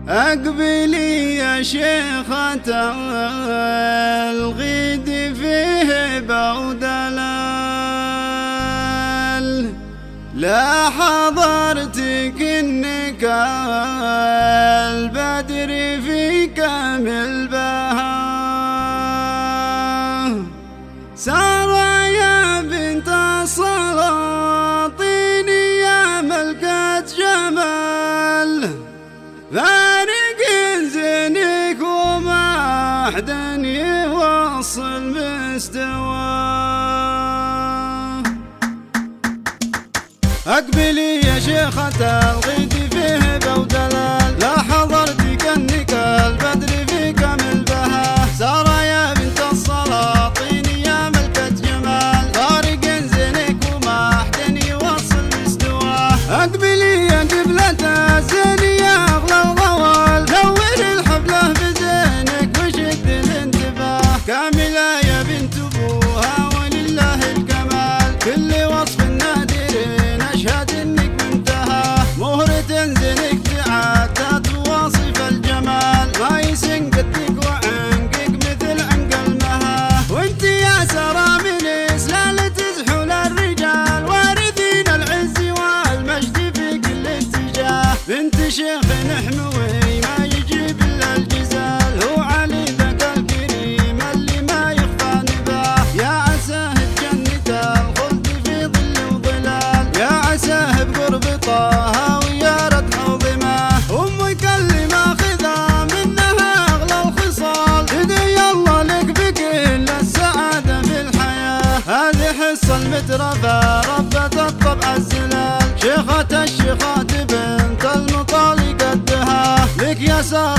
أقبلي يا شيخة الغيد فيه بودلال، لا حضرتك إنك البدر في كامل بهاه، سارة يا بنت السلاطين يا ملكة جمال، فارق زينك وما أحد يوصل مستواه. أقبلي يا شيخة الغيد فيه بودلال، لا حضرتك أنك البدر في كامل بهاه، سارة يا بنت السلاطين يا ملكة جمال، فارق زينك وما أحد يوصل مستواه. أقبلي يا قبلة الزين يا أغلى الغوال، نور الحفلة بزينك وشد الانتباه، كاملة يا بنت أبوها ولله الكمال، كل وصف نادر أشهد إنك منتهى، مهرة زينك تعدت واصف الجمال، ما يسن قدك وعنقك مثل عنق المها، وانت يا سارة من إسلال تزحل الرجال، وارثين العز والمجد في كل اتجاه، بنت شيخ نحموي ما يجيب إلا الجزال، هو علي ذاك الكريم اللي ما يخفى نباه، يا عساه بجنة الخلد في ظل وظلال، يا عساه بقرب طه ويارة حوضماه، أمك اللي ماخذة منها أغلى الخصال، تدعي الله لك بكل السعادة في الحياة، هذه حصة المترفة ربة الطبع الزلال، شيخة الشيخات بنت المطالي قدها، لك يا سارة